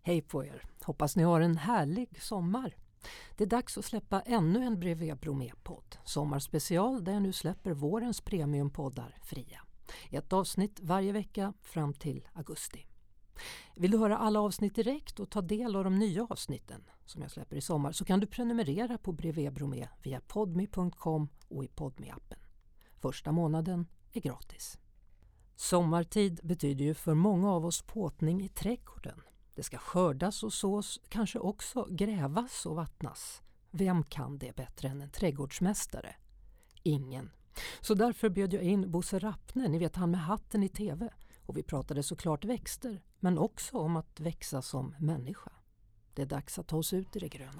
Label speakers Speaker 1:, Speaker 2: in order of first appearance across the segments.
Speaker 1: Hej på er! Hoppas ni har en härlig sommar. Det är dags att släppa ännu en Bredvid Bromé-podd. Sommarspecial där jag nu släpper vårens premiumpoddar fria. Ett avsnitt varje vecka fram till augusti. Vill du höra alla avsnitt direkt och ta del av de nya avsnitten som jag släpper i sommar så kan du prenumerera på Bredvid Bromé via podme.com och i Podme-appen. Första månaden är gratis. Sommartid betyder ju för många av oss påtning i trädgården. Det ska skördas och sås, kanske också grävas och vattnas. Vem kan det bättre än en trädgårdsmästare? Ingen. Så därför bjöd jag in Bosse Rappne, ni vet han med hatten i tv. Och vi pratade såklart växter, men också om att växa som människa. Det är dags att ta oss ut i det gröna.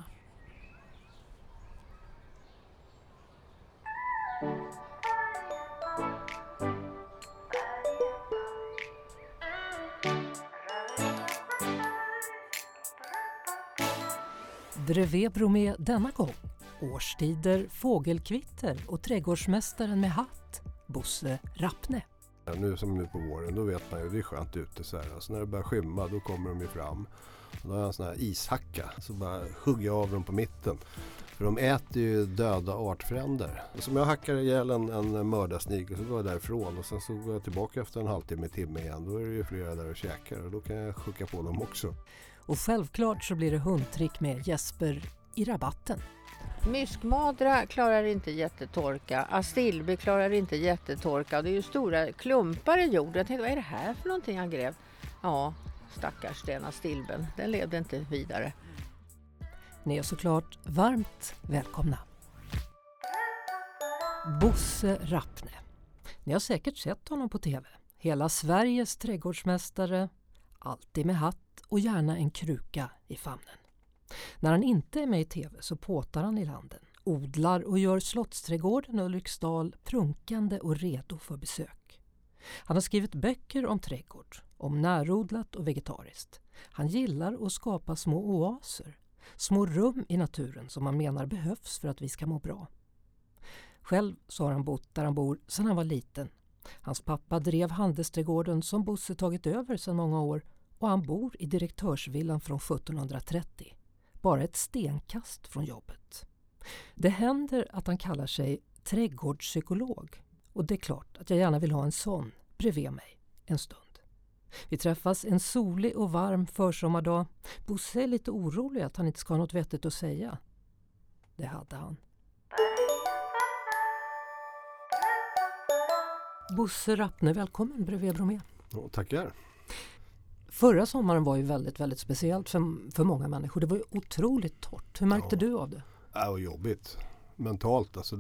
Speaker 1: Bredvid Bromé denna gång. Årstider, fågelkvitter och trädgårdsmästaren med hatt, Bosse Rappne.
Speaker 2: Ja, nu på våren, då vet man ju det är skönt ute så här. Alltså när det börjar skymma, då kommer de ju fram. Och då har jag en sån här ishacka, så bara hugger jag av dem på mitten. För de äter ju döda artfränder. Så om jag hackar ihjäl en mördarsnigel så går jag därifrån. Och sen så går jag tillbaka efter en halvtimme, timme igen. Då är det ju flera där och käkar och då kan jag skicka på dem också.
Speaker 1: Och självklart så blir det hundtrick med Jesper i rabatten.
Speaker 3: Myskmadra klarar inte jättetorka. Astilbe klarar inte jättetorka. Det är ju stora klumpar i jorden. Jag tänkte, vad är det här för någonting han grävt? Ja, stackars den astilben. Den levde inte vidare.
Speaker 1: Ni är såklart varmt välkomna. Bosse Rappne. Ni har säkert sett honom på tv. Hela Sveriges trädgårdsmästare. Alltid med hatt och gärna en kruka i famnen. När han inte är med i tv så påtar han i landen, odlar och gör Slottsträdgården Ulriksdal prunkande och redo för besök. Han har skrivit böcker om trädgård, om närodlat och vegetariskt. Han gillar att skapa små oaser, små rum i naturen som han menar behövs för att vi ska må bra. Själv så har han bott där han bor sedan han var liten. Hans pappa drev handelsträdgården som Bosse tagit över sedan många år och han bor i direktörsvillan från 1730. Bara ett stenkast från jobbet. Det händer att han kallar sig trädgårdspsykolog och det är klart att jag gärna vill ha en sån bredvid mig en stund. Vi träffas en solig och varm försommardag. Bosse är lite orolig att han inte ska ha något vettigt att säga. Det hade han. Bosse Rappne, välkommen bredvid Bromé.
Speaker 2: Ja, tackar.
Speaker 1: Förra sommaren var ju väldigt, väldigt speciellt för många människor. Det var ju otroligt torrt. Hur märkte du av det?
Speaker 2: Det var jobbigt. Mentalt. Alltså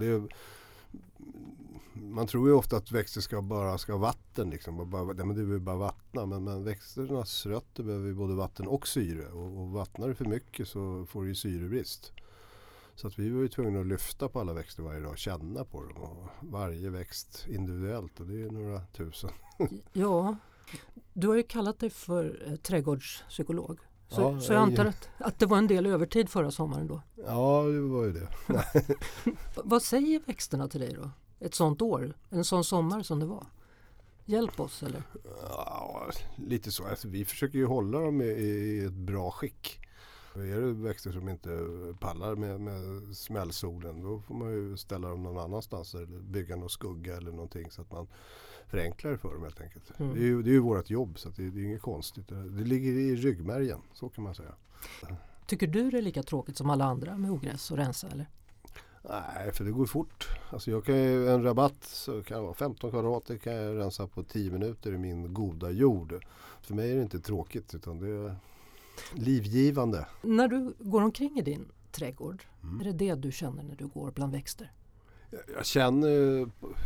Speaker 2: man tror ju ofta att växter bara ska ha vatten. Liksom. Men det vill bara vattna. Men växternas rötter behöver ju både vatten och syre. Och vattnar det för mycket så får det ju syrebrist. Så att vi var ju tvungna att lyfta på alla växter varje dag och känna på dem. Och varje växt individuellt. Och det är några tusen.
Speaker 1: Ja. Du har ju kallat dig för trädgårdspsykolog. Så jag antar att det var en del övertid förra sommaren då.
Speaker 2: Ja, det var ju det.
Speaker 1: Vad säger växterna till dig då? Ett sånt år? En sån sommar som det var? Hjälp oss eller?
Speaker 2: Ja, lite så. Alltså, vi försöker ju hålla dem i ett bra skick. Är det växter som inte pallar med smällsolen, då får man ju ställa dem någon annanstans eller bygga någon skugga eller någonting så att man förenklar det för dem helt enkelt. Det är ju vårt jobb så att det är inget konstigt. Det ligger i ryggmärgen, så kan man säga.
Speaker 1: Tycker du det är lika tråkigt som alla andra med ogräs och rensa eller?
Speaker 2: Nej, för det går fort. Alltså jag kan ju en rabatt så kan det vara 15 kvadrat, det kan jag rensa på 10 minuter i min goda jord. För mig är det inte tråkigt utan det är livgivande.
Speaker 1: När du går omkring i din trädgård, är det du känner när du går bland växter?
Speaker 2: Jag känner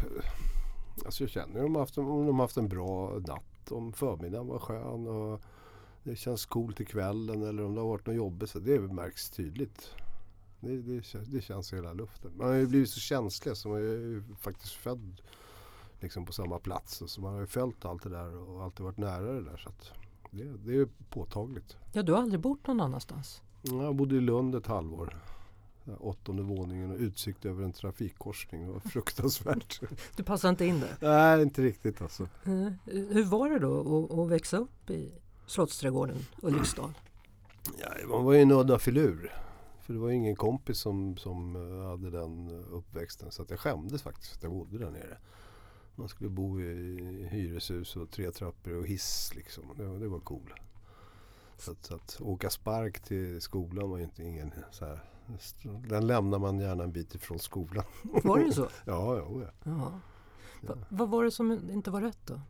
Speaker 2: om de har haft en bra natt, om förmiddagen var skön och det känns coolt i kvällen eller om det har varit något jobbigt så det märks tydligt. Det känns i hela luften. Man har ju blivit så känslig så man är ju faktiskt född liksom på samma plats så man har ju följt allt det där och alltid varit nära det där så att det är påtagligt.
Speaker 1: Ja, du har aldrig bott någon annanstans?
Speaker 2: Jag bodde i Lund ett halvår. 8:e våningen och utsikt över en trafikkorsning. Det var fruktansvärt.
Speaker 1: Du passar inte in där?
Speaker 2: Nej, inte riktigt alltså.
Speaker 1: Hur var det då att växa upp i Slottsträdgården Ulriksdal?
Speaker 2: Ja, man var ju en udda filur. För det var ingen kompis som hade den uppväxten. Så att jag skämdes faktiskt att jag bodde där nere. Man skulle bo i hyreshus och 3 trappor och hiss liksom. Det var cool. Så att åka spark till skolan var inte ingen så här. Den lämnar man gärna en bit ifrån skolan.
Speaker 1: Var det så?
Speaker 2: Ja.
Speaker 1: Ja. Vad var det som inte var rätt då?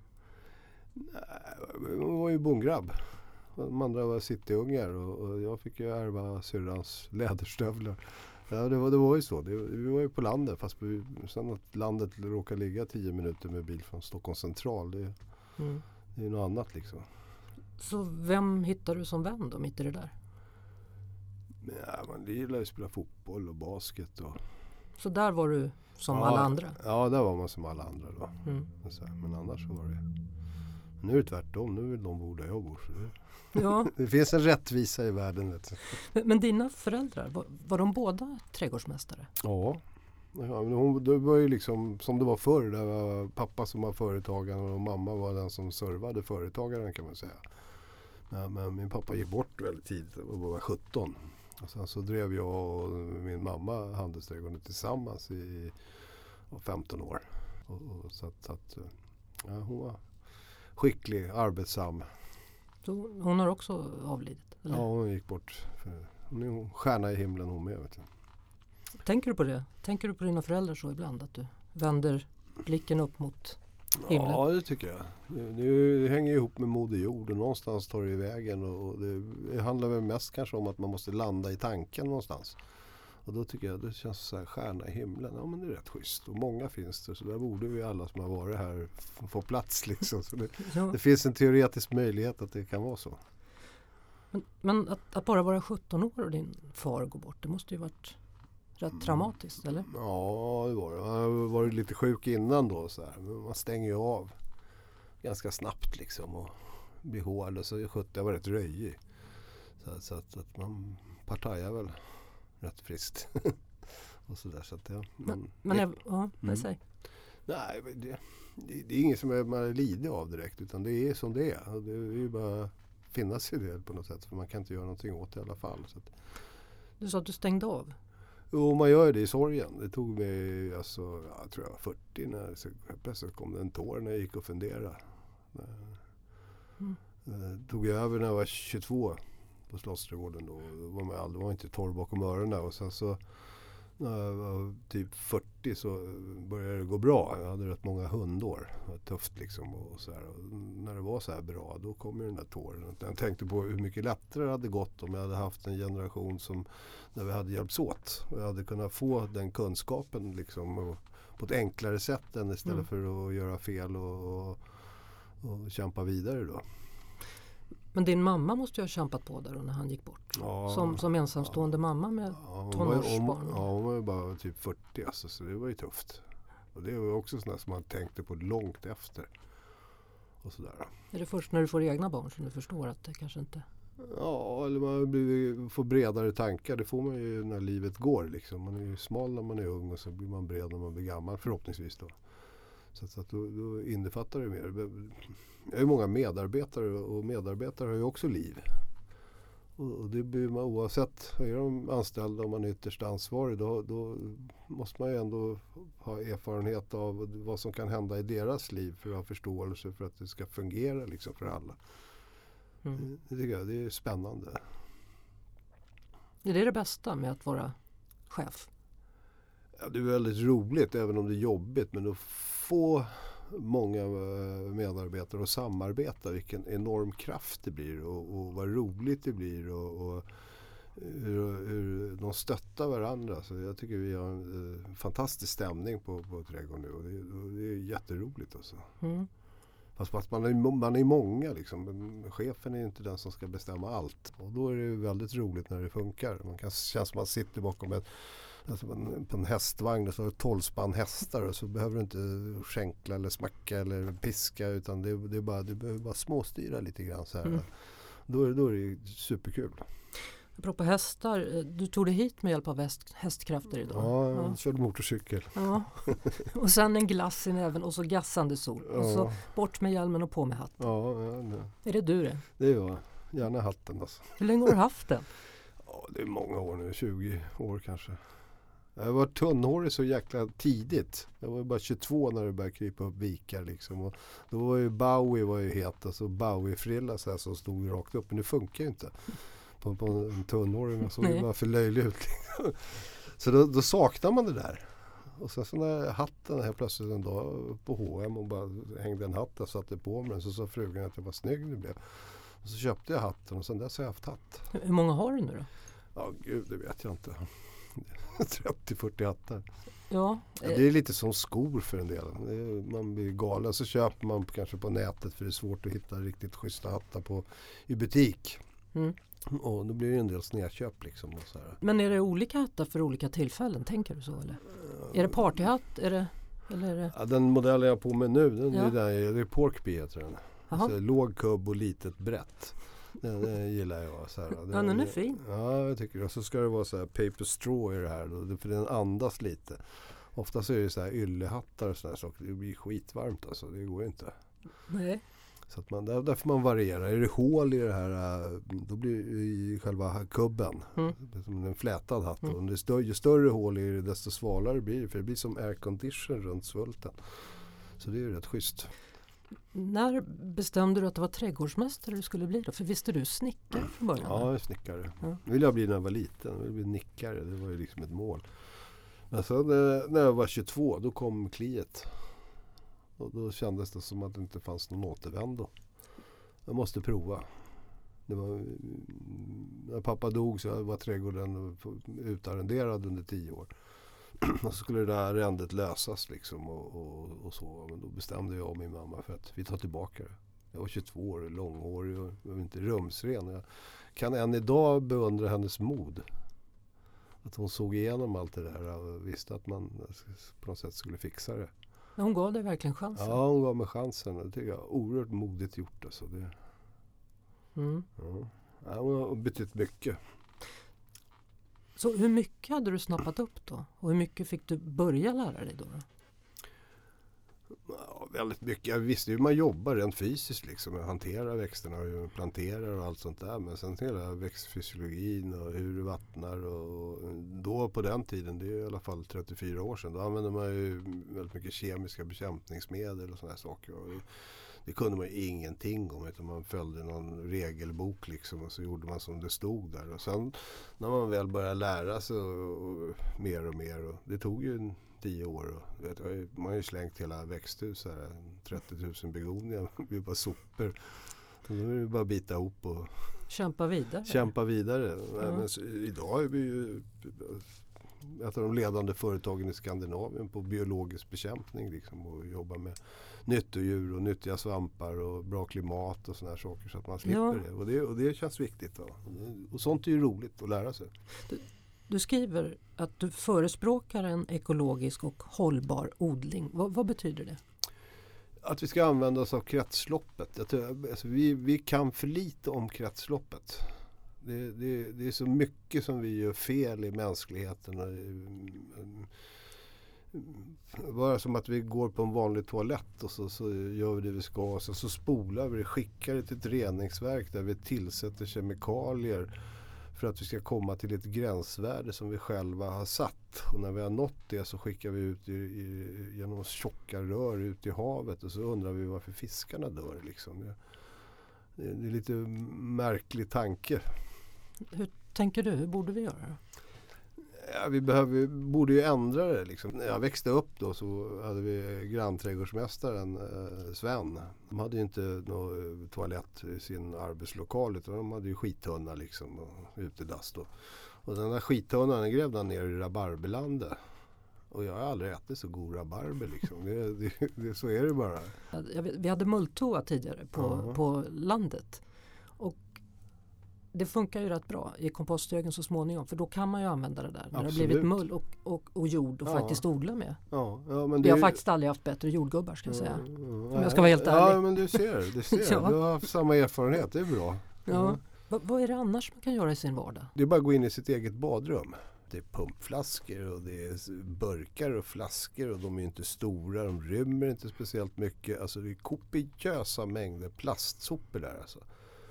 Speaker 2: Man var ju bongrabb. De andra var cityungar och jag fick ju ärva syrrans läderstövlar. Ja, det var ju så. Vi var ju på landet fast sen att landet råkar ligga 10 minuter med bil från Stockholms central. Det är något annat liksom.
Speaker 1: Så vem hittar du som vän då mitt i det där?
Speaker 2: Ja, man gillar ju att spela fotboll och basket.
Speaker 1: Så där var du som alla andra?
Speaker 2: Ja, där var man som alla andra då. Men annars så var det... Nu är det tvärtom. Nu vill de bo där jag bor.
Speaker 1: Ja.
Speaker 2: Det finns en rättvisa i världen. Vet du.
Speaker 1: Men dina föräldrar, var de båda trädgårdsmästare?
Speaker 2: Ja, men det var ju liksom som det var förr. Det var pappa som var företagaren och mamma var den som servade företagaren kan man säga. Men min pappa gick bort väldigt tidigt och var 17. Och sen så drev jag och min mamma handelsträdgården tillsammans i 15 år. Och så att ja, hon var skicklig, arbetsam.
Speaker 1: Så hon har också avlidit? Eller?
Speaker 2: Ja, hon gick bort. Hon är en stjärna i himlen hon med. Vet du.
Speaker 1: Tänker du på det? Tänker du på dina föräldrar så ibland? Att du vänder blicken upp mot himlen?
Speaker 2: Ja, det tycker jag. Det hänger ihop med Moder Jord och någonstans tar det i vägen. Och det handlar väl mest kanske om att man måste landa i tanken någonstans. Och då tycker jag det känns så här stjärna i himlen. Ja, men det är rätt schysst. Och många finns det. Så där borde vi alla som har varit här få plats liksom. Så det finns en teoretisk möjlighet att det kan vara så.
Speaker 1: Men att bara vara 17 år och din far går bort, det måste ju varit rätt traumatiskt, eller?
Speaker 2: Ja, det var det. Han var lite sjuk innan då. Så här. Men man stänger ju av ganska snabbt liksom. Och blir hård. Och så 70 var rätt röjig. Så att man partajar väl rätt friskt. Och så där, så att ja.
Speaker 1: Säg.
Speaker 2: Nej, det är inget som man lider av direkt. Utan det är som det är. Det är ju bara finnas i det på något sätt. För man kan inte göra någonting åt det i alla fall. Så att.
Speaker 1: Du sa att du stängde av?
Speaker 2: Jo, man gör det i sorgen. Det tog mig, jag tror jag var 40 när plötsligt kom det en tår när jag gick och funderade. Tog jag över när jag var 22 på Slottsträdgården då. Det var inte torr bakom öronen. Och sen så när jag var typ 40 så började det gå bra. Jag hade rätt många hundår. Det var tufft liksom. Och så här. Och när det var så här bra då kom ju den där tåren. Jag tänkte på hur mycket lättare det hade gått om jag hade haft en generation som där vi hade hjälpts åt. Och jag hade kunnat få den kunskapen liksom, och på ett enklare sätt än istället för att göra fel och kämpa vidare då.
Speaker 1: Men din mamma måste ju ha kämpat på där när han gick bort. Ja, som ensamstående mamma med tonårsbarn.
Speaker 2: Hon var ju bara typ 40 alltså, så det var ju tufft. Och det var också sådär som man tänkte på långt efter. Och sådär.
Speaker 1: Är det först när du får egna barn som du förstår att det kanske inte...
Speaker 2: Ja, eller man får bredare tankar. Det får man ju när livet går liksom. Man är ju smal när man är ung och så blir man bred när man blir gammal förhoppningsvis då. Så att då innefattar det mer. Jag har ju många medarbetare och medarbetare har ju också liv. Och det blir man oavsett, är de anställda om man är ytterst ansvarig då måste man ju ändå ha erfarenhet av vad som kan hända i deras liv för att ha förståelse för att det ska fungera liksom för alla. Det tycker jag, det är spännande.
Speaker 1: Är det bästa med att vara chef?
Speaker 2: Ja, det är väldigt roligt även om det är jobbigt, men att få många medarbetare att samarbeta, vilken enorm kraft det blir och vad roligt det blir och hur de stöttar varandra. Så jag tycker vi har en fantastisk stämning på trädgården nu och det är jätteroligt alltså. Fast man är många liksom. Chefen är inte den som ska bestämma allt. Och då är det väldigt roligt när det funkar. Man kan känna som man sitter bakom på en hästvagn och så har du 12 spann hästar och så behöver du inte skänkla eller smacka eller piska utan du behöver bara småstyra lite grann så här. Då är det superkul.
Speaker 1: Apropå hästar, du tog dig hit med hjälp av hästkrafter idag.
Speaker 2: Ja, jag körde motorcykel.
Speaker 1: Ja. Och sen en glass i näven och så gassande sol. Och så bort med hjälmen och på med hatten.
Speaker 2: Ja.
Speaker 1: Är det du det?
Speaker 2: Det är jag. Gärna hatten alltså.
Speaker 1: Hur länge har du haft den?
Speaker 2: Ja, det är många år nu, 20 år kanske. Jag var tunnhårig så jäkla tidigt. Jag var bara 22 när det började krypa upp vikar liksom. Och då var ju Bowie var ju het, alltså Bowie-frilla så här, som stod rakt upp. Men det funkar ju inte på en tunnhåring. Så det var för löjligt ut. Liksom. Så då saknar man det där. Och sen så när hatten här plötsligt en dag på H&M och bara hängde en hatt och satte på mig den, så sa frugan att det var snygg det blev. Och så köpte jag hatten och sen dess har jag haft hatt.
Speaker 1: Hur många har du nu då?
Speaker 2: Ja gud, det vet jag inte. 30-40 hattar.
Speaker 1: Ja.
Speaker 2: Det är lite som skor för en del. Man blir galen, så köper man kanske på nätet för det är svårt att hitta riktigt schyssta hattar i butik.
Speaker 1: Mm. Och
Speaker 2: då blir det en del snedköp liksom. Och så här.
Speaker 1: Men är det olika hattar för olika tillfällen, tänker du så eller? Är det partyhatt? Eller är det...
Speaker 2: Ja, den modellen jag har på mig nu, det är Porkbee heter den. Alltså, låg kubb och litet brett. Den gillar jag. Så här.
Speaker 1: Den är fin.
Speaker 2: Ja, jag tycker det. Och så ska det vara så här paper straw i det här. Då, för den andas lite. Oftast är det så här yllehattar och sådana saker. Det blir skitvarmt alltså. Det går inte.
Speaker 1: Nej.
Speaker 2: Så att där får man variera. Är det hål i det här, då blir det i själva kubben. Som en flätad hatt. Och ju större hål i det, desto svalare blir det. För det blir som aircondition runt svulten. Så det är ju rätt schysst.
Speaker 1: När bestämde du att det var trädgårdsmästare du skulle bli då? För visste du snickare från början?
Speaker 2: Ja, jag är snickare. Det ville jag bli när jag var liten. Jag ville bli nickare. Det var ju liksom ett mål. Men sen när jag var 22, då kom kliet. Och då kändes det som att det inte fanns någon återvändo. Jag måste prova. När pappa dog så var trädgården utarrenderad under 10 år. Och så skulle det där arrendet lösas liksom och så. Men då bestämde jag och min mamma för att vi tar tillbaka det. Jag var 22 år, långhårig och jag var inte rumsren. Jag kan än idag beundra hennes mod. Att hon såg igenom allt det där och visste att man på något sätt skulle fixa det.
Speaker 1: Men hon gav dig verkligen chansen?
Speaker 2: Ja, hon gav mig chansen. Det tycker jag är oerhört modigt gjort. Alltså. Ja, hon har betytt mycket.
Speaker 1: Så hur mycket hade du snappat upp då? Och hur mycket fick du börja lära dig då?
Speaker 2: Ja, väldigt mycket. Jag visste hur man jobbar rent fysiskt. Liksom. Jag hanterar växterna och hur man planterar och allt sånt där. Men sen hela växtfysiologin och hur du vattnar. Och då på den tiden, det är i alla fall 34 år sedan, då använde man ju väldigt mycket kemiska bekämpningsmedel och sådana här saker. Och det kunde man ju ingenting om, utan man följde någon regelbok liksom, och så gjorde man som det stod där. Och sen när man väl började lära sig och mer och mer, och det tog ju 10 år. Och, man har ju slängt hela växthus här, 30 000 begonier, det är bara sopor. Så då är det bara att bita ihop och
Speaker 1: kämpa vidare.
Speaker 2: Men idag är vi ju ett av de ledande företagen i Skandinavien på biologisk bekämpning liksom, och jobbar med nyttodjur och nyttiga svampar och bra klimat och såna här saker, så att man slipper det. Och det känns viktigt. Va? Och sånt är ju roligt att lära sig.
Speaker 1: Du skriver att du förespråkar en ekologisk och hållbar odling. Vad betyder det?
Speaker 2: Att vi ska använda oss av kretsloppet. Alltså vi kan för lite om kretsloppet. Det är så mycket som vi gör fel i mänskligheten. Bara som att vi går på en vanlig toalett och så gör vi det vi ska. Och så spolar vi det, skickar det till ett reningsverk där vi tillsätter kemikalier för att vi ska komma till ett gränsvärde som vi själva har satt. Och när vi har nått det så skickar vi ut genom tjocka rör ut i havet, och så undrar vi varför fiskarna dör. Liksom. Det är en lite märklig tanke.
Speaker 1: Hur tänker du? Hur borde vi göra?
Speaker 2: Ja, vi borde ju ändra det. Liksom. När jag växte upp då så hade vi grannträdgårdsmästaren Sven. De hade ju inte någon toalett i sin arbetslokal, utan de hade ju skittunna liksom, och utedass då. Och den där skittunnan grävde han ner i rabarberlandet. Och jag har aldrig ätit så god rabarber liksom. Så är det bara.
Speaker 1: Vi hade mulltoa tidigare på landet. Och det funkar ju rätt bra i komposthögen så småningom. För då kan man ju använda det där. När det har blivit mull och jord och faktiskt odla med.
Speaker 2: Men
Speaker 1: vi har faktiskt aldrig haft bättre jordgubbar, ska jag säga. Om jag ska vara helt ärlig.
Speaker 2: Ja, men du ser. Du har haft samma erfarenhet, det är bra.
Speaker 1: Ja. Vad är det annars man kan göra i sin vardag?
Speaker 2: Det är bara att gå in i sitt eget badrum. Det är pumpflaskor och det är burkar och flaskor, och de är inte stora, de rymmer inte speciellt mycket. Alltså det är kopiösa mängder plastsopor där alltså.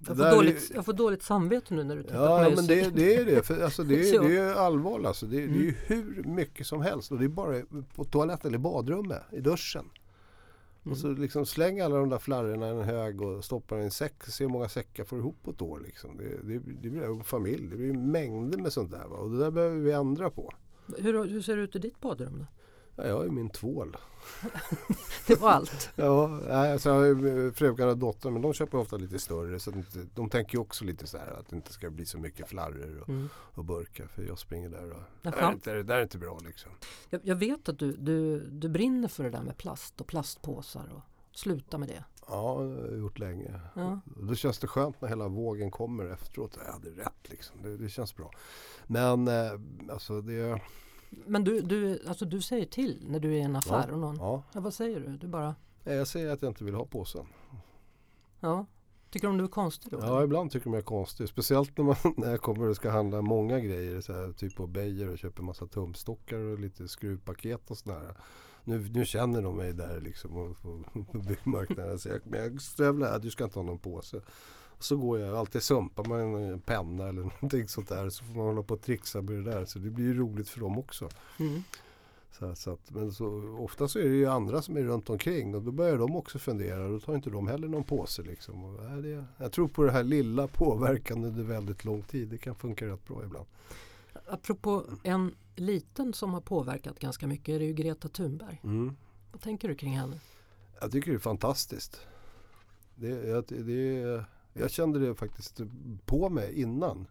Speaker 1: Jag får dåligt samvete nu när du tittar på
Speaker 2: Ja,
Speaker 1: mig.
Speaker 2: men det är det. För, alltså, det är allvarligt. Alltså. Det är ju hur mycket som helst. Och det är bara på toaletten eller badrummet, i duschen. Och så liksom släng alla de där flarrorna i en hög och stoppar i en säck. Se hur många säckar får ihop på ett år. Liksom. Det blir en familj. Det blir mängder med sånt där. Va? Och det där behöver vi ändra på.
Speaker 1: Hur ser det ut i ditt badrum då?
Speaker 2: Ja, jag är min tvål.
Speaker 1: Det var allt.
Speaker 2: Ja, alltså jag har frugan och dottern, men de köper ofta lite större. Så de tänker ju också lite så här att det inte ska bli så mycket flarror och burkar. För jag springer där och det där är inte bra liksom.
Speaker 1: Jag vet att du brinner för det där med plast och plastpåsar och sluta med det.
Speaker 2: Ja, det har jag gjort länge.
Speaker 1: Ja.
Speaker 2: Då känns det skönt när hela vågen kommer efteråt. Jag hade rätt liksom. Det känns bra. Men alltså det...
Speaker 1: Men du säger till när du är i en affär och någon.
Speaker 2: Ja.
Speaker 1: Ja, vad säger du? Du bara...
Speaker 2: Jag säger att jag inte vill ha påsen.
Speaker 1: Ja. Tycker de du är konstig då?
Speaker 2: Ja, ibland tycker de jag är konstig. Speciellt när jag kommer och ska handla många grejer. Så här, typ på Beijer och köper massa tumstockar och lite skruvpaket och sådär. Nu känner de mig där liksom på byggmarknaden. Så jag stövlar, du ska inte ha någon påse. Så går jag alltid sumpar man en penna eller någonting sånt där. Så får man hålla på och trixa med det där. Så det blir ju roligt för dem också. Men ofta så är det ju andra som är runt omkring. Och då börjar de också fundera. Då tar inte de heller någon påse liksom. Och jag tror på det här lilla påverkan under väldigt lång tid. Det kan funka rätt bra ibland.
Speaker 1: Apropå en liten som har påverkat ganska mycket är det ju Greta Thunberg. Vad tänker du kring henne?
Speaker 2: Jag tycker det är fantastiskt. Jag kände det faktiskt på mig innan.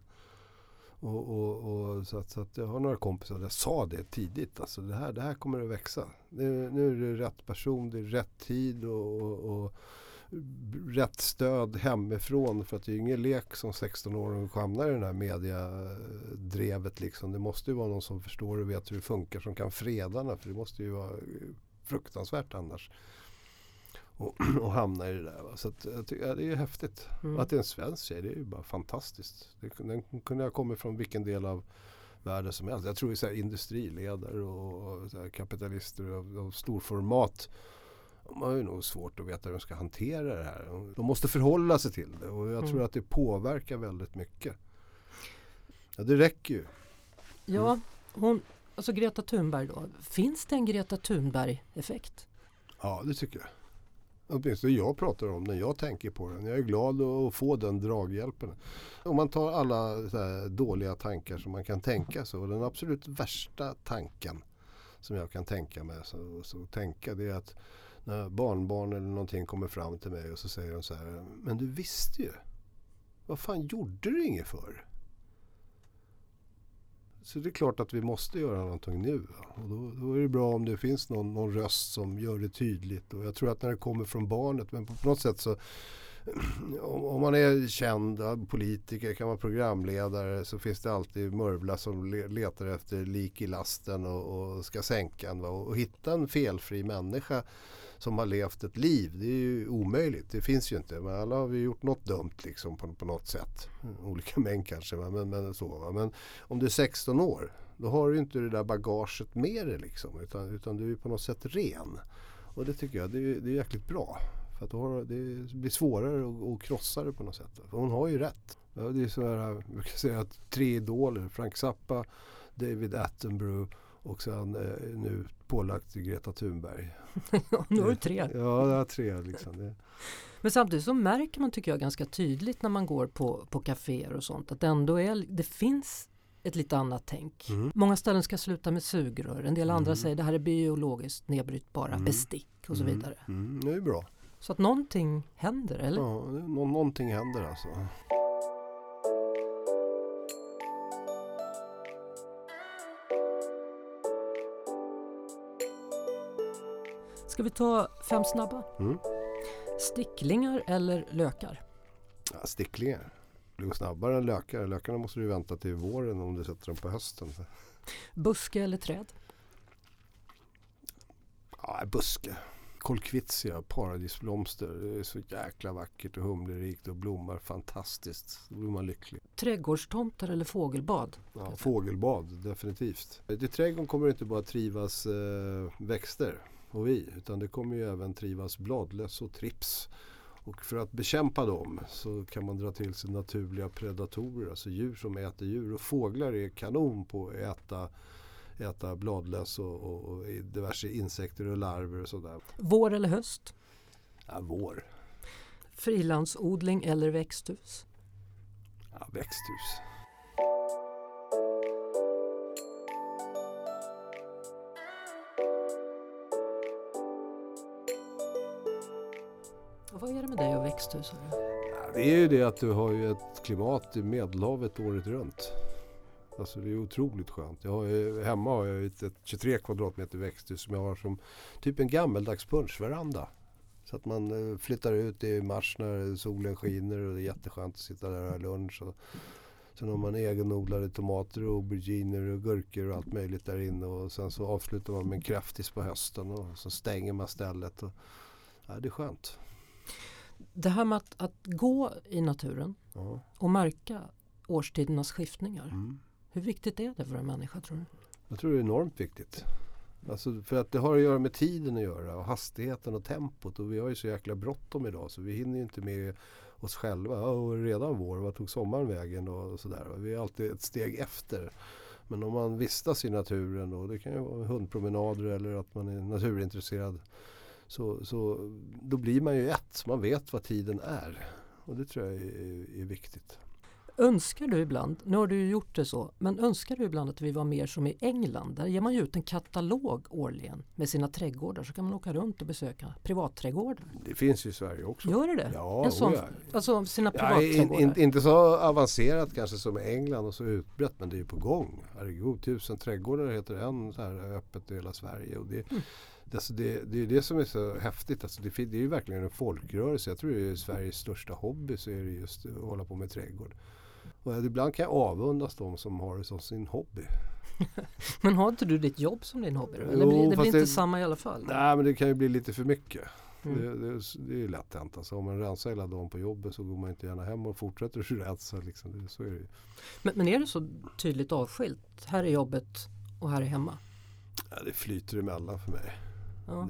Speaker 2: Så att jag har några kompisar där sa det tidigt. Alltså det här kommer att växa. Nu är det rätt person, det är rätt tid och rätt stöd hemifrån. För att det är ingen lek som 16-åring hamnar i den här mediadrevet. Liksom. Det måste ju vara någon som förstår och vet hur det funkar som kan fredarna. För det måste ju vara fruktansvärt annars. Och hamna i det där. Va? Så att, jag tycker, det är häftigt. Att det är en svensk tjej, det är ju bara fantastiskt. Den kunde ha kommit från vilken del av världen som helst. Jag tror att industriledare och så här, kapitalister av stor format, de har ju nog svårt att veta hur de ska hantera det här. De måste förhålla sig till det och jag tror att det påverkar väldigt mycket. Ja, det räcker ju.
Speaker 1: Ja, alltså Greta Thunberg då. Finns det en Greta Thunberg-effekt?
Speaker 2: Ja, det tycker jag. Åtminstone jag pratar om den, jag tänker på den. Jag är glad att få den draghjälpen. Om man tar alla så här dåliga tankar som man kan tänka så. Den absolut värsta tanken som jag kan tänka mig så tänka det är att när barnbarn eller någonting kommer fram till mig och så säger de så här: men du visste ju. Vad fan gjorde du inget för? Så det är klart att vi måste göra någonting nu. Va? Och då är det bra om det finns någon röst som gör det tydligt. Och jag tror att när det kommer från barnet, men på något sätt så om man är känd politiker, kan vara programledare, så finns det alltid mörvla som letar efter lik i lasten och ska sänka en. Va? Och hitta en felfri människa som har levt ett liv, det är ju omöjligt. Det finns ju inte. Men alla har vi gjort något dumt liksom på något sätt. Olika män kanske, men så. Va? Men om du är 16 år, då har du inte det där bagaget med dig liksom. Utan du är på något sätt ren. Och det tycker jag, det är jäkligt bra. För att det blir svårare att krossa det på något sätt. För hon har ju rätt. Ja, det är så här, jag brukar säga att 3 idoler, Frank Zappa, David Attenborough och sen nu pålagt Greta Thunberg.
Speaker 1: Ja, nu har du 3.
Speaker 2: Ja, det är 3 liksom.
Speaker 1: Men samtidigt så märker man, tycker jag, ganska tydligt när man går på kaféer och sånt att det finns ett lite annat tänk. Många ställen ska sluta med sugrör. En del andra säger det här är biologiskt nedbrytbara bestick och så vidare.
Speaker 2: Det är bra.
Speaker 1: Så att någonting händer, eller?
Speaker 2: Ja, någonting händer alltså.
Speaker 1: Ska vi ta 5 snabba? Sticklingar eller lökar?
Speaker 2: Ja, sticklingar. Det går snabbare än lökar. Lökarna måste du vänta till våren om du sätter dem på hösten.
Speaker 1: Buske eller träd?
Speaker 2: Ja, buske. Kolkvitsia, paradisblomster. Det är så jäkla vackert och humlerikt och blommar fantastiskt. Då blir man lycklig.
Speaker 1: Trädgårdstomtar eller fågelbad?
Speaker 2: Ja, fågelbad, definitivt. I trädgården kommer det inte bara trivas växter och utan det kommer ju även trivas bladlöss och trips. Och för att bekämpa dem så kan man dra till sig naturliga predatorer, alltså djur som äter djur. Och fåglar är kanon på att äta bladlöss och diverse insekter och larver och sådär.
Speaker 1: Vår eller höst?
Speaker 2: Ja, vår.
Speaker 1: Frilandsodling eller växthus?
Speaker 2: Ja, växthus.
Speaker 1: Och vad är det med dig och växthus?
Speaker 2: Ja, det är ju det att du har ju ett klimat i Medelhavet året runt. Alltså det är otroligt skönt. Hemma har jag ett 23 kvadratmeter växthus som jag har som typ en gammeldags punschveranda. Så att man flyttar ut i mars när solen skiner och det är jätteskönt att sitta där och ha lunch. Sen har man egenodlade tomater och auberginer och gurkor och allt möjligt där inne. Och sen så avslutar man med en kräftis på hösten och så stänger man stället. Ja, det är skönt.
Speaker 1: Det här med att gå i naturen
Speaker 2: Ja.
Speaker 1: och märka årstidernas skiftningar.
Speaker 2: Mm.
Speaker 1: Hur viktigt är det för en människa, tror du?
Speaker 2: Jag tror det är enormt viktigt. Alltså för att det har att göra med tiden att göra och hastigheten och tempot. Och vi har ju så jäkla bråttom idag så vi hinner ju inte med oss själva. Ja, redan vår, vad tog sommaren vägen och sådär. Vi är alltid ett steg efter. Men om man vistas i naturen och det kan ju vara hundpromenader eller att man är naturintresserad. Så då blir man ju man vet vad tiden är. Och det tror jag är viktigt.
Speaker 1: Önskar du ibland, nu har du ju gjort det så, men önskar du ibland att vi var mer som i England? Där ger man ju ut en katalog årligen med sina trädgårdar, så kan man åka runt och besöka privatträdgårdar.
Speaker 2: Det finns ju i Sverige också.
Speaker 1: Gör det?
Speaker 2: Ja,
Speaker 1: en sån,
Speaker 2: ja.
Speaker 1: Alltså sina privatträdgårdar?
Speaker 2: Inte så avancerat kanske som i England och så utbrett, men det är ju på gång. Herregud, 1000 trädgårdar heter en så här öppet i hela Sverige. Och det är ju det som är så häftigt. Alltså det är ju verkligen en folkrörelse. Jag tror det är Sveriges största hobby, så är det just att hålla på med trädgård. Och ibland kan jag avundas de som har det som sin hobby.
Speaker 1: Men har inte du ditt jobb som din hobby? Eller
Speaker 2: Jo,
Speaker 1: det blir inte samma i alla fall?
Speaker 2: Nej, men det kan ju bli lite för mycket.
Speaker 1: Mm.
Speaker 2: Det är ju lätt hänt. Alltså, om man rensar hela dagen på jobbet så går man inte gärna hem och fortsätter att rensa. Liksom. Så är det ju.
Speaker 1: Men är det så tydligt avskilt? Här är jobbet och här är hemma?
Speaker 2: Ja, det flyter emellan för mig.
Speaker 1: Ja.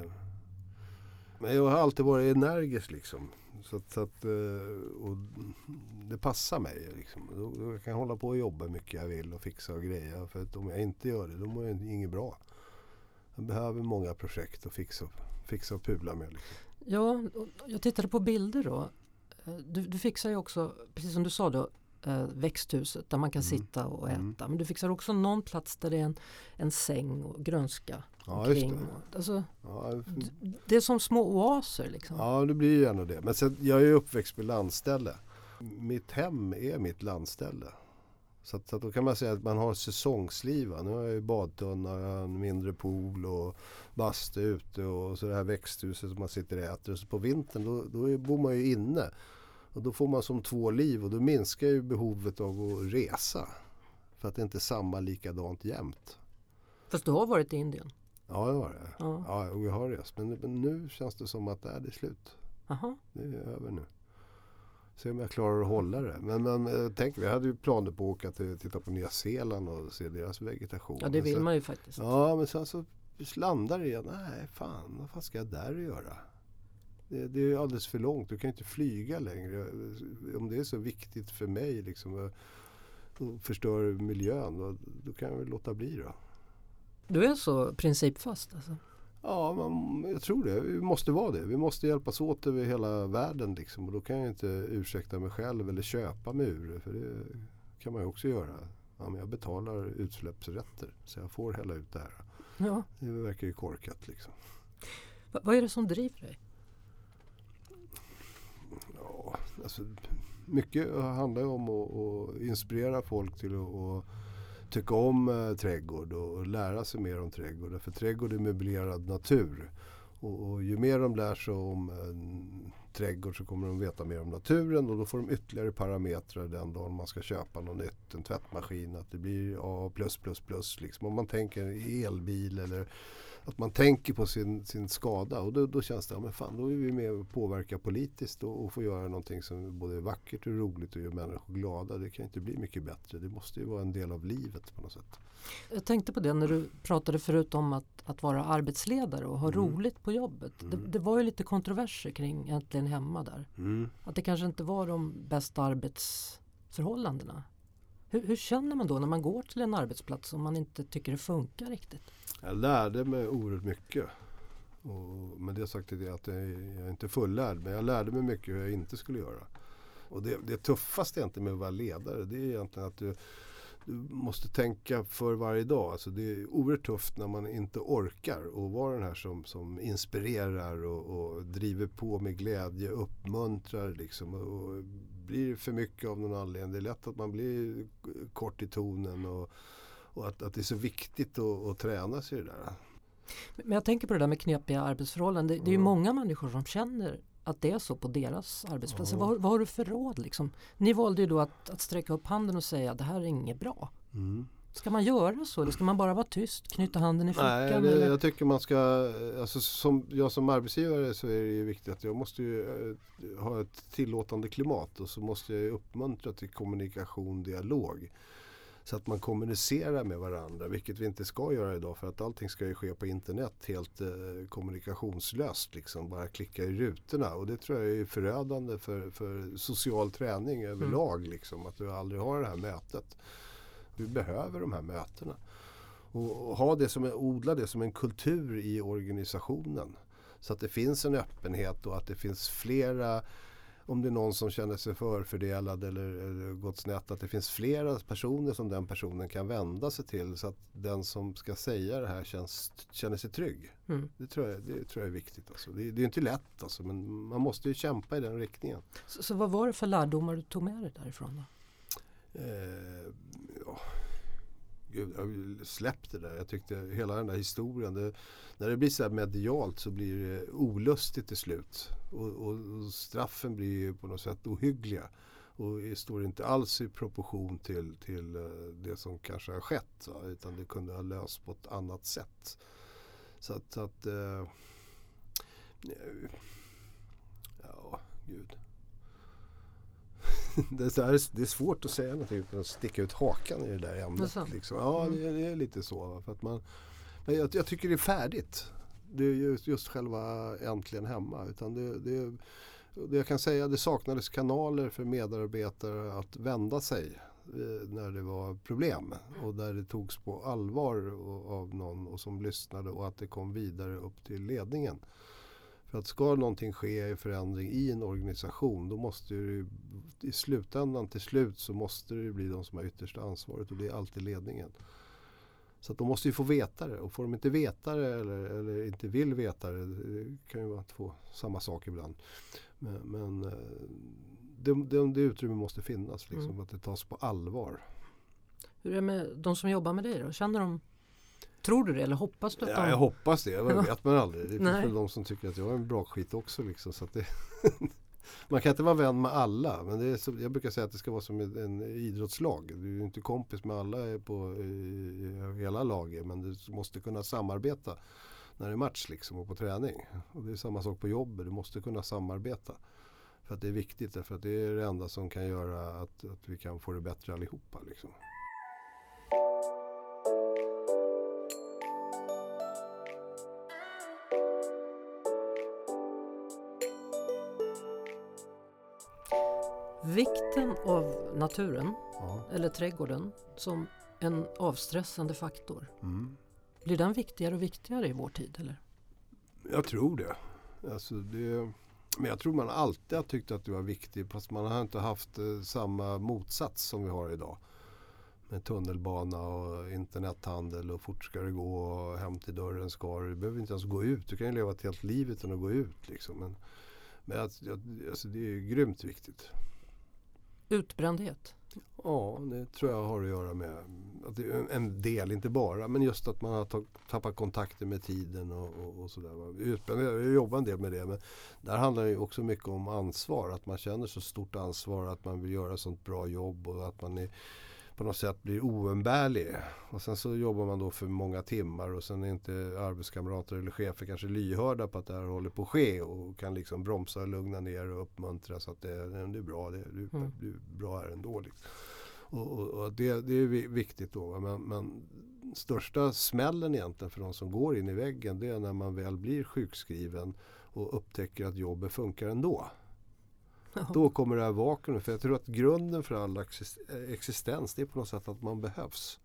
Speaker 2: Men jag har alltid varit energisk liksom. Så att, och det passar mig liksom. Då kan jag hålla på och jobba mycket jag vill och fixa och greja. För att om jag inte gör det, då mår jag inget bra. Jag behöver många projekt att fixa och pula med. Liksom.
Speaker 1: Ja, jag tittade på bilder då. Du fixar ju också, precis som du sa då, växthuset där man kan sitta och äta. Men du fixar också någon plats där det är en säng och grönska omkring.
Speaker 2: Just det.
Speaker 1: Alltså,
Speaker 2: Ja,
Speaker 1: det är som små oaser liksom.
Speaker 2: Ja, det blir ju ändå det. Men sen, jag är ju uppväxt med landställe. Mitt hem är mitt landställe. Så att då kan man säga att man har säsongsliv. Nu har jag ju badtunna, jag har en mindre pool och bastu ute och så det här växthuset som man sitter och äter. Så på vintern då bor man ju inne. Och då får man som två liv och då minskar ju behovet av att resa. För att det inte är samma likadant jämt.
Speaker 1: Fast du har varit i Indien?
Speaker 2: Ja, det var det.
Speaker 1: Ja.
Speaker 2: Ja, och jag har rest. Men nu känns det som att det är slut.
Speaker 1: Aha.
Speaker 2: Det är över nu. Se om jag klarar att hålla det. Men tänk, vi hade ju planer på att åka titta på Nya Zeeland och se deras vegetation.
Speaker 1: Ja, det vill man ju faktiskt.
Speaker 2: Ja, men sen så landar det igen. Nej, vad fan ska jag där göra? Det är ju alldeles för långt. Du kan inte flyga längre. Om det är så viktigt för mig liksom, och förstör miljön, då kan jag väl låta bli då.
Speaker 1: Du är så principfast alltså?
Speaker 2: Ja, jag tror det. Vi måste vara det. Vi måste hjälpas åt över hela världen liksom. Och då kan jag inte ursäkta mig själv eller köpa mig ur det. För det kan man ju också göra. Ja, men jag betalar utsläppsrätter så jag får hälla ut det här.
Speaker 1: Ja.
Speaker 2: Det verkar ju korkat liksom.
Speaker 1: Vad är det som driver dig?
Speaker 2: Ja, alltså mycket handlar ju om att inspirera folk till att tycka om trädgård och lära sig mer om trädgård. För trädgård är möblerad natur. Och ju mer de lär sig om trädgård så kommer de veta mer om naturen och då får de ytterligare parametrar den dagen man ska köpa något nytt, en tvättmaskin, att det blir A+++. Liksom. Om man tänker elbil eller att man tänker på sin skada och då känns det, ja, men fan, då är vi med och påverka politiskt och får göra någonting som både är vackert och roligt och gör människor glada. Det kan inte bli mycket bättre. Det måste ju vara en del av livet på något sätt.
Speaker 1: Jag tänkte på det när du pratade förut om att vara arbetsledare och ha roligt på jobbet. Det var ju lite kontroverser kring egentligen egentligen hemma där.
Speaker 2: Mm.
Speaker 1: Att det kanske inte var de bästa arbetsförhållandena. Hur känner man då när man går till en arbetsplats om man inte tycker det funkar riktigt?
Speaker 2: Jag lärde mig oerhört mycket. Och med det sagt är det att jag är inte fullärd, men jag lärde mig mycket hur jag inte skulle göra. Och det tuffaste egentligen med att vara ledare, det är egentligen att du måste tänka för varje dag. Alltså det är oerhört tufft när man inte orkar och vara den här som inspirerar och driver på med glädje, uppmuntrar liksom. Och blir för mycket av någon anledning. Det är lätt att man blir kort i tonen och att det är så viktigt att träna sig i det där.
Speaker 1: Men jag tänker på det där med knepiga arbetsförhållanden. Det är ju många människor som känner att det är så på deras arbetsplatser. Vad har du för råd liksom? Ni valde ju då att sträcka upp handen och säga att det här är inget bra.
Speaker 2: Mm.
Speaker 1: Ska man göra så? Eller ska man bara vara tyst? Knyta handen i fickan?
Speaker 2: Nej,
Speaker 1: eller?
Speaker 2: jag tycker man ska, alltså som arbetsgivare så är det ju viktigt att jag måste ju ha ett tillåtande klimat och så måste jag uppmuntra till kommunikation, dialog. Så att man kommunicerar med varandra, vilket vi inte ska göra idag för att allting ska ju ske på internet helt kommunikationslöst, liksom bara klicka i rutorna. Och det tror jag är förödande för social träning överlag, liksom, att du aldrig har det här mötet. Vi behöver de här mötena. Och odla det som en kultur i organisationen. Så att det finns en öppenhet och att det finns flera, om det är någon som känner sig förfördelad eller gått snett, att det finns flera personer som den personen kan vända sig till så att den som ska säga det här känner sig trygg. Mm. Det tror jag är viktigt. Alltså. Det är inte lätt, alltså, men man måste ju kämpa i den riktningen.
Speaker 1: Så vad var det för lärdomar du tog med dig därifrån då?
Speaker 2: Gud, jag släppte det där. Jag tyckte hela den där historien, när det blir så här medialt så blir det olustigt till slut. Och straffen blir ju på något sätt ohyggliga. Och det står inte alls i proportion till det som kanske har skett. Va? Utan det kunde ha lösts på ett annat sätt. Så att ja, gud. Det är svårt att säga någonting utan att sticka ut hakan i det där ämnet. Liksom. Ja, det är lite så. För att jag tycker det är färdigt. Det är just själva äntligen hemma. Utan det jag kan säga, det saknades kanaler för medarbetare att vända sig när det var problem. Och där det togs på allvar av någon och som lyssnade och att det kom vidare upp till ledningen. För att ska någonting ske i förändring i en organisation, då måste det i slutändan till slut så måste det bli de som har yttersta ansvaret och det är alltid ledningen. Så att de måste ju få veta det och får de inte veta det eller inte vill veta det kan ju vara samma sak ibland. Men det utrymme måste finnas liksom, att det tas på allvar.
Speaker 1: Hur är det med de som jobbar med dig då? Känner de, tror du det eller hoppas du att de...
Speaker 2: Ja, jag hoppas det. Det vet man aldrig. Det finns väl de som tycker att jag är en bra skit också. Liksom, så att man kan inte vara vän med alla. Men jag brukar säga att det ska vara som en idrottslag. Du är ju inte kompis med alla i hela laget. Men du måste kunna samarbeta när det är match liksom, och på träning. Och det är samma sak på jobbet. Du måste kunna samarbeta. För att det är viktigt. För att det är det enda som kan göra att vi kan få det bättre allihopa. Liksom.
Speaker 1: Vikten av naturen eller trädgården som en avstressande faktor. Mm. Blir den viktigare och viktigare i vår tid, eller?
Speaker 2: Jag tror det. Alltså men jag tror man alltid har tyckt att det var viktigt, fast man har inte haft samma motsats som vi har idag. Med tunnelbana och internethandel och fort ska det gå och hem till dörren ska du. Du behöver inte ens gå ut. Du kan ju leva ett helt liv utan att gå ut. Liksom. Men alltså, det är grymt viktigt.
Speaker 1: Utbrändhet?
Speaker 2: Ja, det tror jag har att göra med att det är en del, inte bara, men just att man har tappat kontakter med tiden och sådär. Utbrändhet, jag jobbar en del med det, men där handlar det ju också mycket om ansvar, att man känner så stort ansvar att man vill göra sånt bra jobb och att man på något sätt blir oumbärlig. Och sen så jobbar man då för många timmar och sen är inte arbetskamrater eller chefer kanske lyhörda på att det här håller på att ske och kan liksom bromsa och lugna ner och uppmuntra så att det är bra, det är bra här ändå. Liksom. Och det är viktigt då. Men största smällen egentligen för de som går in i väggen, det är när man väl blir sjukskriven och upptäcker att jobbet funkar ändå.
Speaker 1: Ja.
Speaker 2: Då kommer det här vakuumet. För jag tror att grunden för all existens, det är på något sätt att man behövs.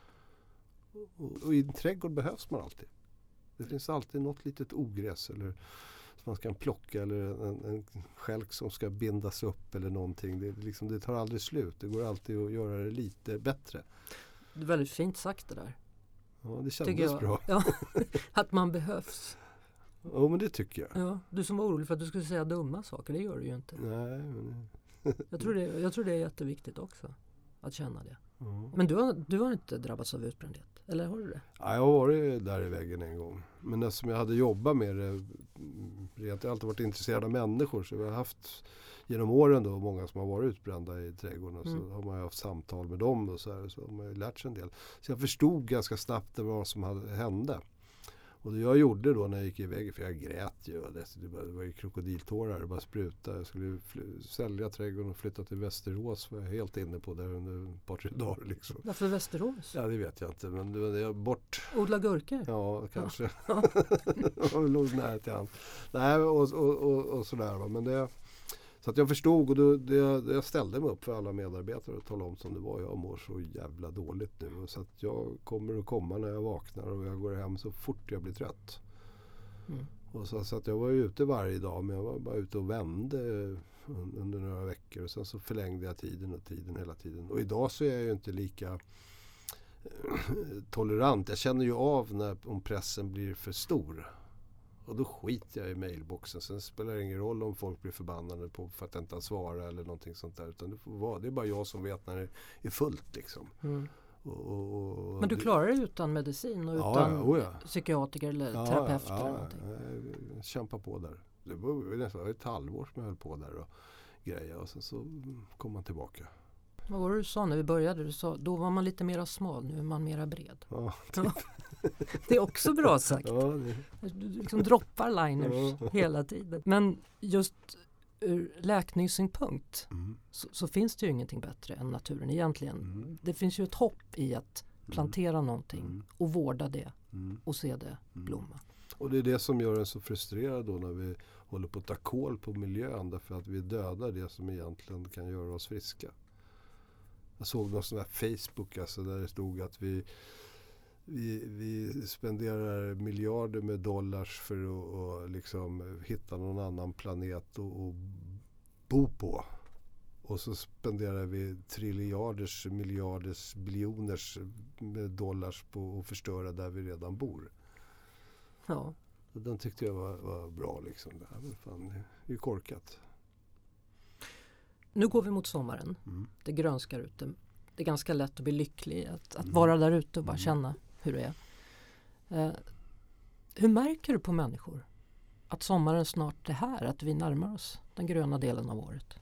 Speaker 2: Och i en trädgård behövs man alltid. Det finns alltid något litet ogräs eller som man ska plocka eller en skälk som ska bindas upp eller någonting. Det tar aldrig slut. Det går alltid att göra det lite bättre.
Speaker 1: Det är väldigt fint sagt det där.
Speaker 2: Ja, det kändes bra.
Speaker 1: Ja, att man behövs.
Speaker 2: Ja, men det tycker jag.
Speaker 1: Ja, du som var orolig för att du skulle säga dumma saker, det gör du ju inte.
Speaker 2: Nej, men...
Speaker 1: Jag tror det är jätteviktigt också, att känna det.
Speaker 2: Ja.
Speaker 1: Men du har inte drabbats av utbrändhet, eller har du det?
Speaker 2: Ja, jag har varit där i väggen en gång. Men eftersom jag hade jobbat med det, jag har alltid varit intresserad av människor, så vi har haft genom åren då många som har varit utbrända i trädgården. Så har man ju haft samtal med dem och så har man ju lärt sig en del. Så jag förstod ganska snabbt vad som hände. Och det jag gjorde då när jag gick i väggen, för jag grät ju. Det var ju krokodiltårar, det bara spruta. Jag skulle sälja trädgården och flytta till Västerås. Var jag helt inne på där under ett par, 3 dagar. Liksom.
Speaker 1: Varför Västerås?
Speaker 2: Ja, det vet jag inte. Men det var bort.
Speaker 1: Odla gurkor?
Speaker 2: Ja, kanske.
Speaker 1: Ja.
Speaker 2: Jag låg nära till han. Nej, och sådär. Va. Men det... Så att jag förstod och jag ställde mig upp för alla medarbetare och talade om som det var. Jag mår så jävla dåligt nu. Och så att jag kommer att komma när jag vaknar och jag går hem så fort jag blir trött.
Speaker 1: Mm.
Speaker 2: Och så att jag var ute varje dag, men jag var bara ute och vände under några veckor. Och sen så förlängde jag tiden hela tiden. Och idag så är jag ju inte lika tolerant. Jag känner ju av om pressen blir för stor. Och då skiter jag i mailboxen. Sen spelar det ingen roll om folk blir förbannade på för att jag inte svara eller någonting sånt där. Utan det är bara jag som vet när det är fullt liksom.
Speaker 1: Mm. Men du klarar det utan medicin och utan psykiatriker eller terapeut eller någonting?
Speaker 2: Jag kämpar på där. Det var nästan ett halvår som jag höll på där och grejer. Och sen så kom man tillbaka.
Speaker 1: Vad var det du sa när vi började? Du sa, då var man lite mera smal, nu är man mera bred.
Speaker 2: Ja, typ.
Speaker 1: Det är också bra sagt.
Speaker 2: Ja,
Speaker 1: Du liksom droppar liners hela tiden. Men just ur läkningssynpunkt så finns det ju ingenting bättre än naturen egentligen. Det finns ju ett hopp i att plantera någonting och vårda det och se det blomma.
Speaker 2: Och det är det som gör en så frustrerad då när vi håller på att ta kål på miljön, därför att vi dödar det som egentligen kan göra oss friska. Jag såg någon sån här Facebook alltså, där det stod att vi spenderar miljarder med dollars för att liksom hitta någon annan planet och bo på. Och så spenderar vi triljarders, miljarders, biljoners med dollars på att förstöra där vi redan bor.
Speaker 1: Ja.
Speaker 2: Och den tyckte jag var bra liksom. Det är korkat.
Speaker 1: Nu går vi mot sommaren. Det grönskar ute. Det är ganska lätt att bli lycklig att vara där ute och bara känna hur det är. Hur märker du på människor att sommaren snart är här? Att vi närmar oss den gröna delen av året?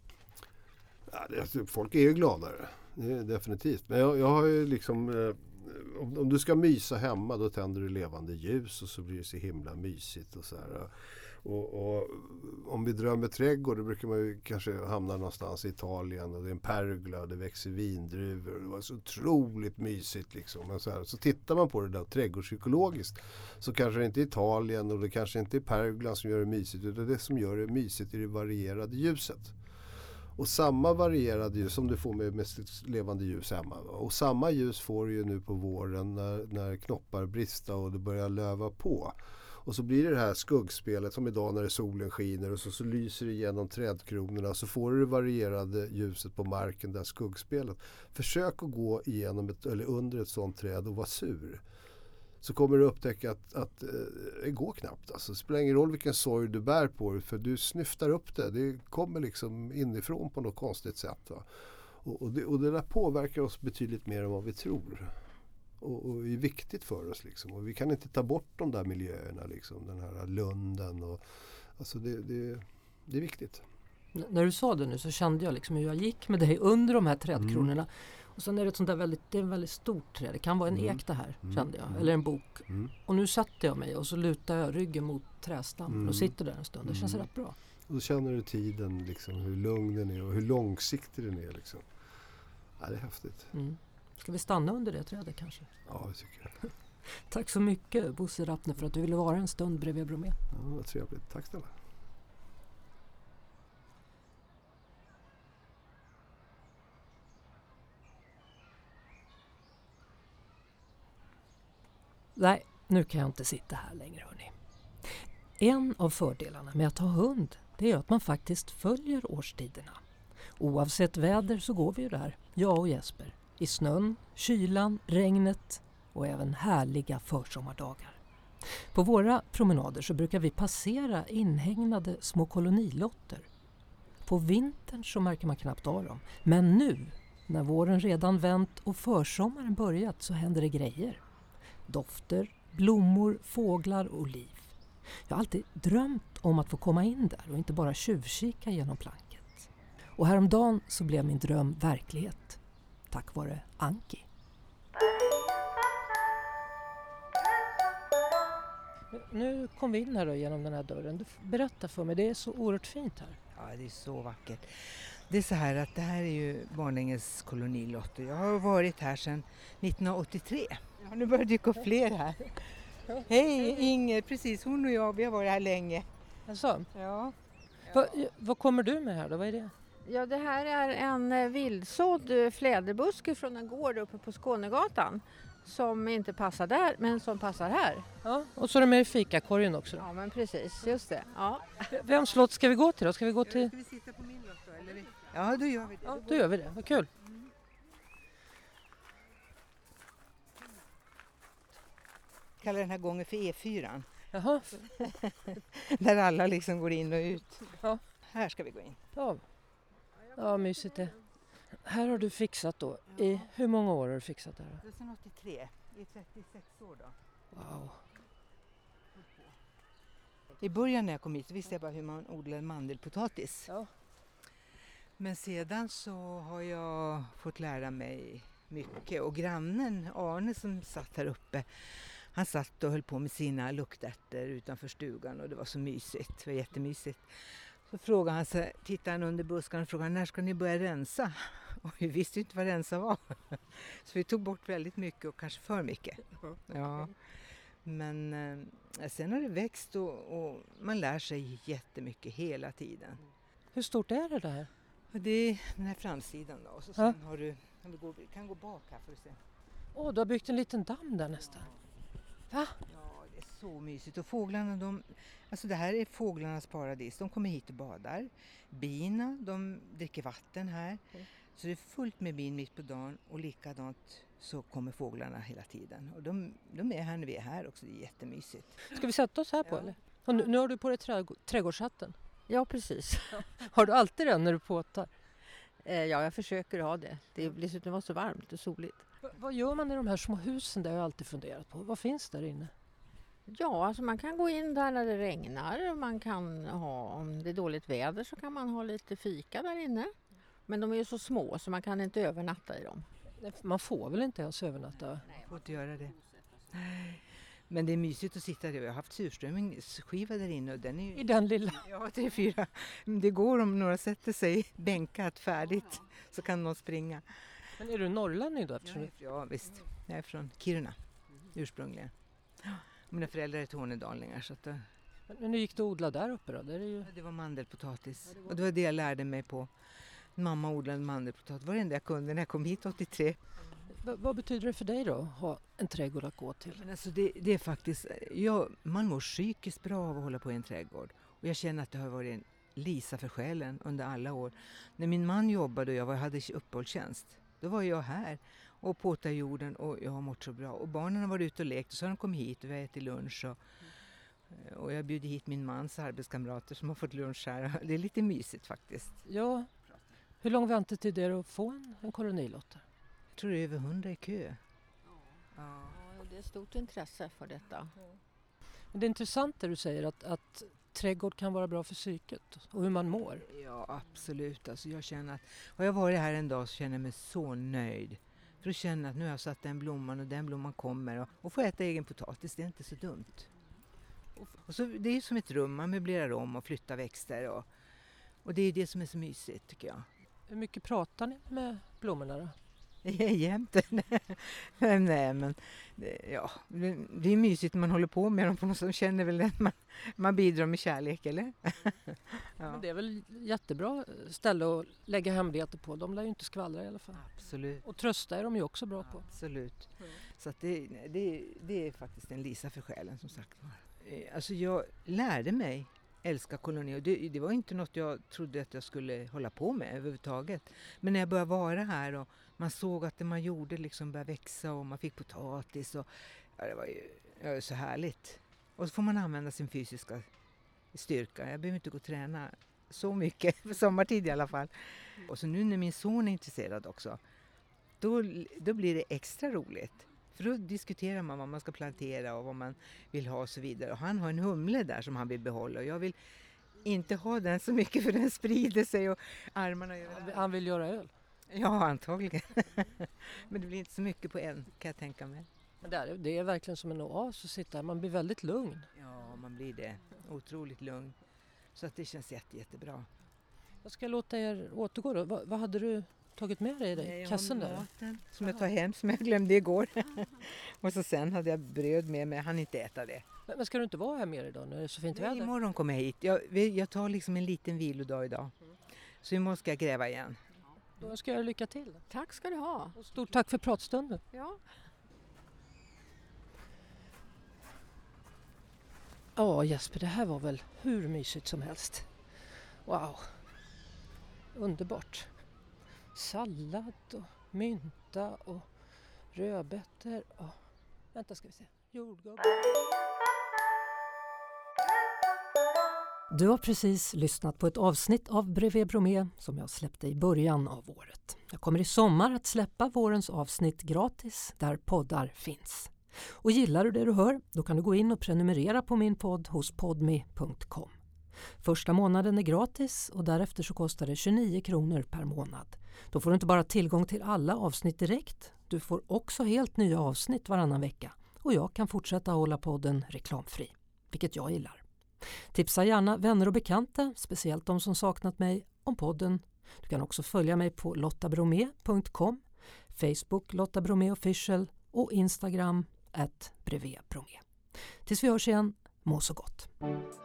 Speaker 2: Ja, folk är ju gladare. Det är definitivt. Men jag har ju liksom... Om du ska mysa hemma, då tänder du levande ljus och så blir det så himla mysigt och så här. Och om vi drömmer trädgård, då brukar man ju kanske hamna någonstans i Italien och det är en pergola och det växer vindruvor och det var så otroligt mysigt liksom. Och så tittar man på det där trädgårdspsykologiskt, så kanske det inte är Italien och det kanske inte är pergolan som gör det mysigt, utan det som gör det mysigt är det varierade ljuset. Och samma varierade ljus som du får med levande ljus hemma. Och samma ljus får du ju nu på våren när knoppar brister och det börjar löva på. Och så blir det här skuggspelet som idag när solen skiner och så lyser det igenom trädkronorna, så får du det varierade ljuset på marken, där skuggspelet. Försök att gå igenom eller under ett sånt träd och vara sur. Så kommer du upptäcka att det går knappt. Alltså, det spelar ingen roll vilken sorg du bär på, för du snyftar upp det. Det kommer liksom inifrån på något konstigt sätt. Va? Och det där påverkar oss betydligt mer än vad vi tror. Och är viktigt för oss. Liksom. Och vi kan inte ta bort de där miljöerna, liksom, den här lunden. Och, alltså det är viktigt.
Speaker 1: När du sa det nu så kände jag liksom hur jag gick med dig under de här trädkronorna. Och sen är det ett sånt där det är en väldigt stort träd. Det kan vara en ek det här, kände jag. Eller en bok. Och nu satte jag mig och så lutar jag ryggen mot trädstammen och sitter där en stund. Det känns rätt bra.
Speaker 2: Och då känner du tiden, liksom, hur lugn den är och hur långsiktig den är. Liksom. Ja, det är häftigt.
Speaker 1: Ska vi stanna under det trädet kanske?
Speaker 2: Ja, det tycker jag.
Speaker 1: Tack så mycket Bosse Rappne för att du ville vara en stund bredvid Bromé.
Speaker 2: Ja, vad trevligt. Tack snälla.
Speaker 1: Nej, nu kan jag inte sitta här längre hörni. En av fördelarna med att ha hund, det är att man faktiskt följer årstiderna. Oavsett väder så går vi ju där, jag och Jesper. I snön, kylan, regnet och även härliga försommardagar. På våra promenader så brukar vi passera inhägnade små kolonilotter. På vintern så märker man knappt av dem. Men nu, när våren redan vänt och försommaren börjat, så händer det grejer. Dofter, blommor, fåglar och liv. Jag har alltid drömt om att få komma in där och inte bara tjuvkika genom planket. Och häromdagen så blev min dröm verklighet. Tack vare Anki. Nu kom vi in här då genom den här dörren. Du berätta för mig, det är så oerhört fint här.
Speaker 4: Ja, det är så vackert. Det är så här att det här är ju Borlänges kolonilotter. Jag har varit här sedan 1983. Ja, nu börjar dyka upp fler här. Hej Inger, precis hon och jag, vi har varit här länge.
Speaker 1: Alltså,
Speaker 4: Ja.
Speaker 1: vad kommer du med här då? Vad är det?
Speaker 3: Ja, det här är en vildsådd fläderbuske från en gård uppe på Skånegatan som inte passar där men som passar här.
Speaker 1: Ja, och så är det med i fikakorgen också.
Speaker 3: Ja, men precis, just det. Ja.
Speaker 1: Vems lott ska vi gå till då? Ska vi gå till...
Speaker 4: Ska vi sitta på min lott då? Eller? Ja, då gör vi det.
Speaker 1: Ja, då gör vi det. Vad kul.
Speaker 4: Jag kallar den här gången för E4.
Speaker 1: Jaha.
Speaker 4: Där alla liksom går in och ut.
Speaker 1: Ja.
Speaker 4: Här ska vi gå in.
Speaker 1: Ja, mysigt det. Här har du fixat då. I hur många år har du fixat det här?
Speaker 4: Det är sedan 83, i 36 år då.
Speaker 1: Wow.
Speaker 4: I början när jag kom hit så visste jag bara hur man odlar mandelpotatis.
Speaker 1: Ja.
Speaker 4: Men sedan så har jag fått lära mig mycket. Och grannen Arne som satt här uppe, han satt och höll på med sina luktärtor utanför stugan och det var så mysigt, det var jättemysigt. Så frågade han sig, tittade han under buskarna och frågade när ska ni börja rensa? Och vi visste ju inte vad rensa var. Så vi tog bort väldigt mycket och kanske för mycket. Ja. Men sen har det växt och man lär sig jättemycket hela tiden.
Speaker 1: Hur stort är det där?
Speaker 4: Och det är den här framsidan då. Och så sen har du, vi kan gå bak här för att se.
Speaker 1: Du har byggt en liten damm där nästan. Va?
Speaker 4: Ja, det är så mysigt. Och fåglarna, alltså det här är fåglarnas paradis. De kommer hit och badar. Bina, de dricker vatten här. Så det är fullt med bin mitt på dagen och likadant så kommer fåglarna hela tiden. Och de är här när vi är här också, det är jättemysigt.
Speaker 1: Ska vi sätta oss här på eller? Och nu har du på dig trädgårdshatten.
Speaker 3: Ja, precis.
Speaker 1: Har du alltid den när du påtar?
Speaker 3: Ja, jag försöker ha det. Det var så varmt och soligt.
Speaker 1: Vad gör man i de här små husen? Det har jag alltid funderat på. Vad finns där inne?
Speaker 3: Ja, alltså man kan gå in där när det regnar. Man kan ha, om det är dåligt väder så kan man ha lite fika där inne. Men de är ju så små så man kan inte övernatta i dem.
Speaker 1: Man får väl inte ens övernatta?
Speaker 4: Nej, jag får inte göra det. Men det är mysigt att sitta där. Jag har haft surströmmingsskiva där inne och den är ju...
Speaker 1: I den lilla?
Speaker 4: Ja, 3-4. Det går om några sätter sig bänkat färdigt så kan någon springa.
Speaker 1: Men är du norrlänning då?
Speaker 4: Ja, visst. Jag är från Kiruna ursprungligen. Mina föräldrar är tornedalingar så att...
Speaker 1: Men hur gick det att odla där uppe då?
Speaker 4: Det var mandelpotatis och det var det jag lärde mig på. Mamma odlade mandelpotatis. Det var det enda jag kunde när jag kom hit 83.
Speaker 1: Vad betyder det för dig då att ha en trädgård att gå till?
Speaker 4: Men alltså det är faktiskt, man mår psykiskt bra av att hålla på i en trädgård. Och jag känner att det har varit en lisa för själen under alla år. När min man jobbade och jag hade uppehållstjänst, då var jag här och påtade jorden och jag har mått så bra. Och barnen har varit ute och lekt och så har de kommit hit och vi har ätit lunch. Och jag bjuder hit min mans arbetskamrater som har fått lunch här. Det är lite mysigt faktiskt.
Speaker 1: Ja, hur lång väntetid är det att få en kolonilotter?
Speaker 4: Jag tror det är över 100 i kö.
Speaker 3: Ja, det är stort intresse för detta.
Speaker 1: Men det är intressant det du säger att trädgård kan vara bra för psyket och hur man mår.
Speaker 4: Ja, absolut. Alltså jag känner att har jag varit här en dag så känner jag mig så nöjd. För att känna att nu har jag satt den blomman och den blomman kommer och få äta egen potatis, det är inte så dumt. Och så, det är som ett rum, man möblerar om och flyttar växter och det är det som är så mysigt tycker jag.
Speaker 1: Hur mycket pratar ni med blommorna då?
Speaker 4: Jämt. Nej, men ja, det är mysigt när man håller på med dem på något som känner väl att man bidrar med kärlek, eller? Ja.
Speaker 1: Men det är väl jättebra ställe att lägga hemligheter på. De lär ju inte skvallra i alla fall.
Speaker 4: Absolut.
Speaker 1: Och trösta är de ju också bra på.
Speaker 4: Absolut. Så att det är faktiskt en Lisa för själen, som sagt var. Alltså jag lärde mig älska koloni och det var inte något jag trodde att jag skulle hålla på med överhuvudtaget. Men när jag började vara här och man såg att det man gjorde liksom började växa och man fick potatis och ja, det var ju så härligt. Och så får man använda sin fysiska styrka. Jag behöver inte gå och träna så mycket, för sommartid i alla fall. Och så nu när min son är intresserad också, då blir det extra roligt. För då diskuterar man vad man ska plantera och vad man vill ha och så vidare. Och han har en humle där som han vill behålla. Och jag vill inte ha den så mycket för den sprider sig och armarna överallt.
Speaker 1: Han vill göra öl.
Speaker 4: Ja, antagligen. Men det blir inte så mycket på en, kan jag tänka mig.
Speaker 1: Men det är verkligen som en oas att sitta här. Man blir väldigt lugn.
Speaker 4: Ja, man blir det. Otroligt lugn. Så att det känns jättebra.
Speaker 1: Jag ska låta er återgå då. Vad hade du tagit med dig i kassen där?
Speaker 4: Maten som jag tar hem, som jag glömde igår. Och så sen hade jag bröd med mig. Jag hann inte äta det.
Speaker 1: Men ska du inte vara här mer idag när det är så fint väder?
Speaker 4: Imorgon kommer jag hit. Jag tar liksom en liten vilodag idag. Så imorgon ska jag gräva igen.
Speaker 1: Då ska jag lycka till.
Speaker 3: Tack ska du ha.
Speaker 1: Och stort tack för pratstunden.
Speaker 3: Ja.
Speaker 1: Ja Jesper, det här var väl hur mysigt som helst. Wow, underbart. Sallad och mynta och rödbetor och... Vänta ska vi se. Jordgubb. Du har precis lyssnat på ett avsnitt av Brevé Bromé som jag släppte i början av året. Jag kommer i sommar att släppa vårens avsnitt gratis där poddar finns. Och gillar du det du hör, då kan du gå in och prenumerera på min podd hos podme.com. Första månaden är gratis och därefter så kostar det 29 kronor per månad. Då får du inte bara tillgång till alla avsnitt direkt, du får också helt nya avsnitt varannan vecka. Och jag kan fortsätta hålla podden reklamfri, vilket jag gillar. Tipsa gärna vänner och bekanta, speciellt de som saknat mig, om podden. Du kan också följa mig på lottabromé.com, Facebook Lotta Bromé Official och Instagram @brevébromé. Tills vi hörs igen, må så gott.